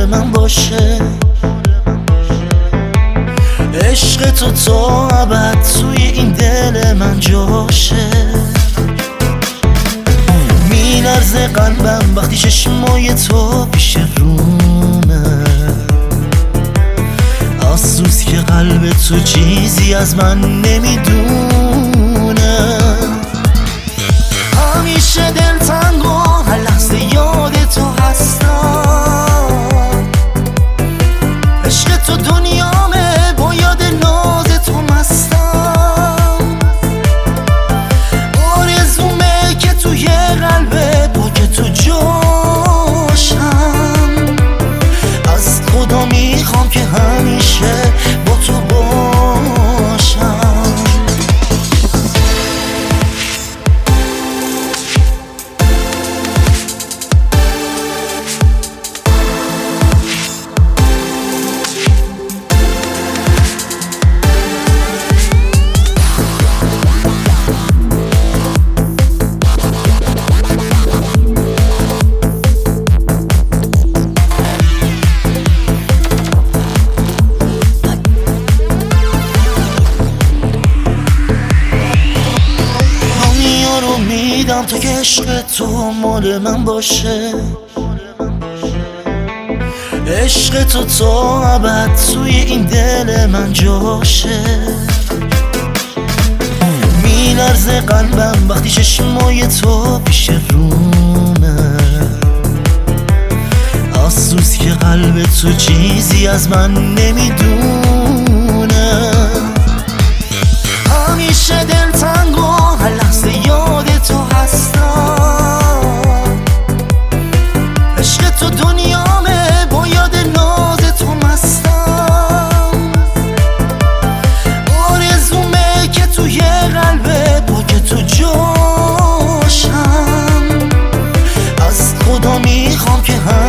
من باشه. عشق تو تا ابد توی این دل من جاشه. میلرزه قلبم وقتی چشمای تو پیش رومه. افسوس که قلب تو چیزی از من نمیدونه. همیشه دلتنگ و هر لحظه یاد تو هستم. عشق تو دنیامه، با یاد ناز تو مستم. آرزومه که توی قلبه با که تو جاشم. از خدا میخوام که همیشه با تو باشم. میدم تا که عشق تو مال من باشه. عشق تو تا ابد توی این دل من جاشه. میلرزه قلبم وقتی چشمای تو پیش رومه. افسوس که قلب تو چیزی از من نمیدونه. همیشه دلتنگ و هر لحظه یاد تو هستم. عشق تو دنیامه، با یاد ناز تو مستم. آرزومه که توی قلبه با که تو جاشم. از خدا میخوام که